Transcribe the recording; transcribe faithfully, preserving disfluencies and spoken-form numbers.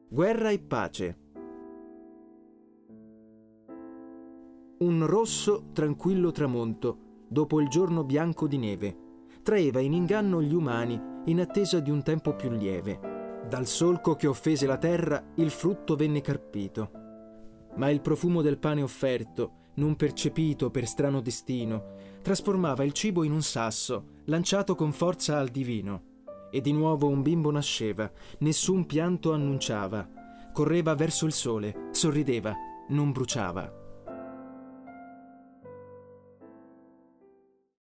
Guerra e pace. Un rosso, tranquillo tramonto, dopo il giorno bianco di neve, traeva in inganno gli umani in attesa di un tempo più lieve. Dal solco che offese la terra il frutto venne carpito. Ma il profumo del pane offerto, non percepito per strano destino, trasformava il cibo in un sasso, lanciato con forza al divino. E di nuovo un bimbo nasceva, nessun pianto annunciava. Correva verso il sole, sorrideva, non bruciava.